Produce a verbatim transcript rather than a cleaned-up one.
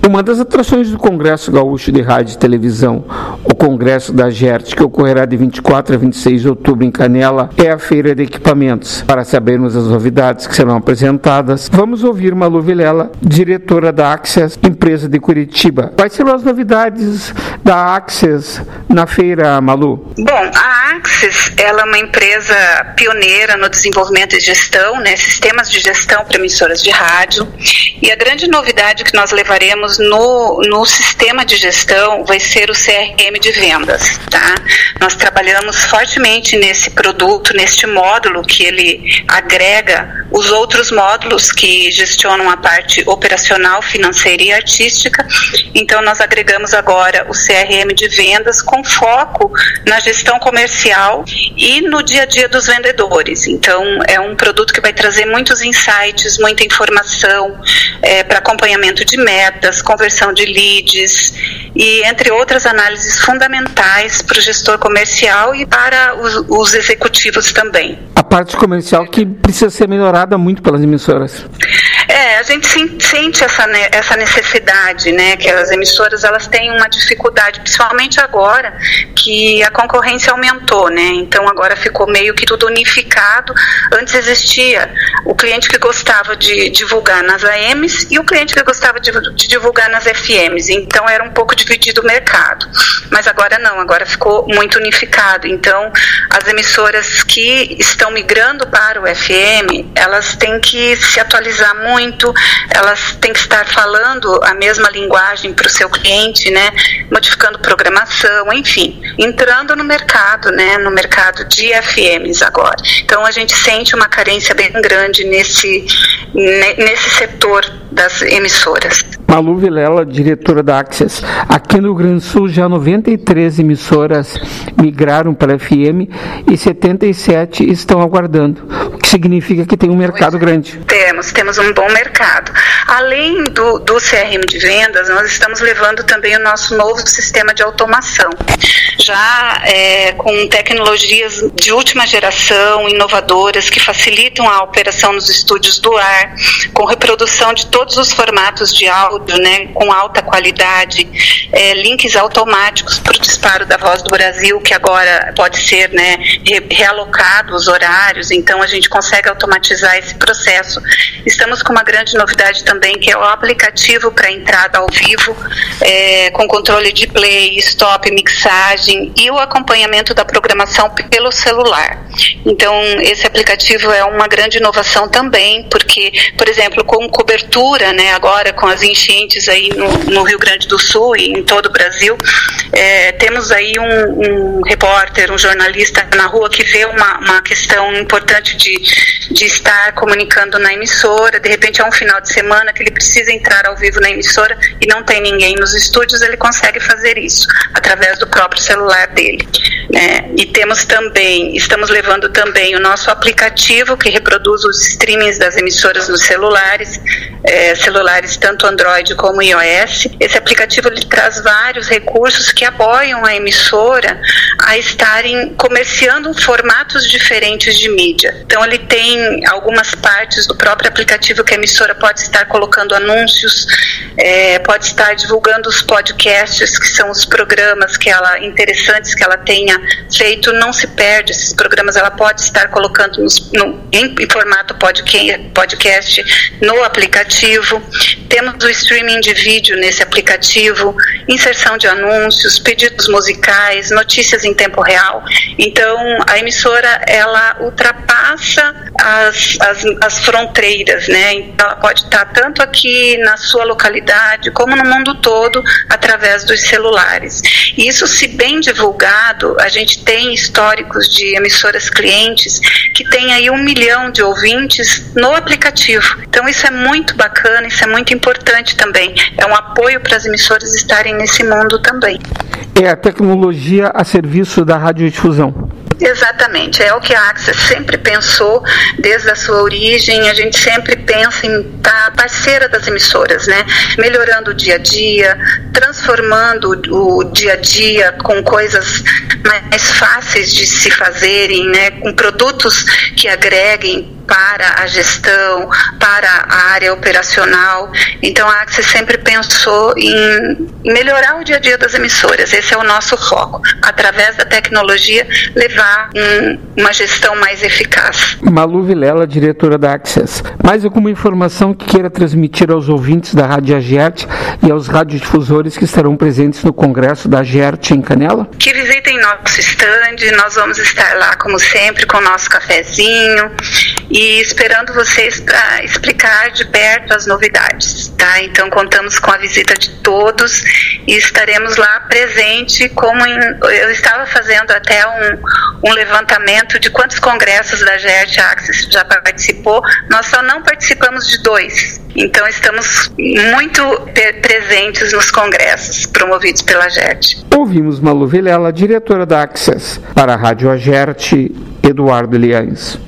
Uma das atrações do Congresso Gaúcho de Rádio e Televisão, o Congresso da GERT, que ocorrerá de vinte e quatro a vinte e seis de outubro em Canela, é a Feira de Equipamentos. Para sabermos as novidades que serão apresentadas, vamos ouvir Malu Vilela, diretora da Access, empresa de Curitiba. Quais serão as novidades da Access na feira, Malu? Bom, a Access, ela é uma empresa pioneira no desenvolvimento de gestão, né, sistemas de gestão para emissoras de rádio, e a grande novidade que nós levaremos no, no sistema de gestão vai ser o C R M de vendas, tá? Nós trabalhamos fortemente nesse produto, neste módulo que ele agrega os outros módulos que gestionam a parte operacional, financeira e artística. Então nós agregamos agora o C R M de vendas com foco na gestão comercial e no dia a dia dos vendedores. Então é um produto que vai trazer muitos insights, muita informação é, para acompanhamento de metas, conversão de leads e entre outras análises fundamentais para o gestor comercial e para os, os executivos também. A parte comercial que precisa ser melhorada muito pelas emissoras. É, a gente sente essa, essa necessidade, né, que as emissoras elas têm uma dificuldade, principalmente agora que a concorrência aumentou, né, então agora ficou meio que tudo unificado. Antes existia o cliente que gostava de divulgar nas A Ms e o cliente que gostava de, de divulgar nas F Ms, então era um pouco dividido o mercado, mas agora não, agora ficou muito unificado. Então as emissoras que estão migrando para o F M, elas têm que se atualizar muito muito, elas têm que estar falando a mesma linguagem para o seu cliente, né, modificando programação, enfim, entrando no mercado, né, no mercado de F Ms agora. Então a gente sente uma carência bem grande nesse, nesse setor das emissoras. Malu Vilela, diretora da Access. Aqui no Rio Grande do Sul já noventa e três emissoras migraram para F M e setenta e sete estão aguardando, o que significa que tem um mercado grande. Temos, temos um bom mercado. Além do, do C R M de vendas, nós estamos levando também o nosso novo sistema de automação, já é, com tecnologias de última geração, inovadoras, que facilitam a operação nos estúdios do ar, com reprodução de todos os formatos de áudio, né, com alta qualidade, é, links automáticos para o disparo da Voz do Brasil, que agora pode ser, né, re- realocado os horários, então a gente consegue automatizar esse processo. Estamos com uma grande novidade também, que é o aplicativo para entrada ao vivo, é, com controle de play, stop, mixagem e o acompanhamento da programação pelo celular. Então, esse aplicativo é uma grande inovação também, porque, por exemplo, com cobertura, né, agora com as enchentes aí no, no Rio Grande do Sul e em todo o Brasil, é, temos aí um, um repórter, um jornalista na rua que vê uma, uma questão importante de, de estar comunicando na emissora. De repente é um final de semana que ele precisa entrar ao vivo na emissora e não tem ninguém nos estúdios, ele consegue fazer isso através do próprio celular dele, né? E temos também, estamos levando também o nosso aplicativo que reproduz os streamings das emissoras nos celulares, é, celulares tanto Android como iOS. Esse aplicativo ele traz vários recursos que apoiam a emissora a estarem comerciando formatos diferentes de mídia. Então ele tem algumas partes do próprio aplicativo que a emissora pode estar colocando anúncios, é, pode estar divulgando os podcasts, que são os programas que ela, interessantes que ela tenha feito, não se perde esses programas, ela pode estar colocando nos, no, em, em formato podcast, podcast no aplicativo. Temos o streaming de vídeo nesse aplicativo, inserção de anúncios, pedidos musicais, notícias em tempo real. Então a emissora ela ultrapassa as, as, as fronteiras, né? Então ela pode estar tanto aqui na sua localidade como no mundo todo através dos celulares. E isso, se bem divulgado, a gente tem históricos de emissoras clientes que tem aí um milhão de ouvintes no aplicativo. Então isso é muito bacana, isso é muito importante também. É um apoio para as emissoras estarem nesse mundo também. É a tecnologia a serviço da radiodifusão. Exatamente, é o que a Access sempre pensou desde a sua origem. A gente sempre pensa em estar parceira das emissoras, né? Melhorando o dia a dia, transformando o dia a dia com coisas mais fáceis de se fazerem, né? Com produtos que agreguem para a gestão, para a área operacional. Então a Axis sempre pensou em melhorar o dia a dia das emissoras. Esse é o nosso foco, através da tecnologia levar um, uma gestão mais eficaz. Malu Vilela, diretora da Axis. Mais alguma informação que queira transmitir aos ouvintes da Rádio Agerte e aos radiodifusores que estarão presentes no Congresso da Agerte em Canela? Que visitem nosso stand, nós vamos estar lá como sempre com o nosso cafezinho e esperando vocês para explicar de perto as novidades, tá? Então contamos com a visita de todos e estaremos lá presente, como em, eu estava fazendo até um, um levantamento de quantos congressos da Agerte a Axis já participou. Nós só não participamos de dois, então estamos muito presentes nos congressos promovidos pela Agerte. Ouvimos Malu Vilela, diretora da Axis. Para a Rádio Agerte, Eduardo Eliães.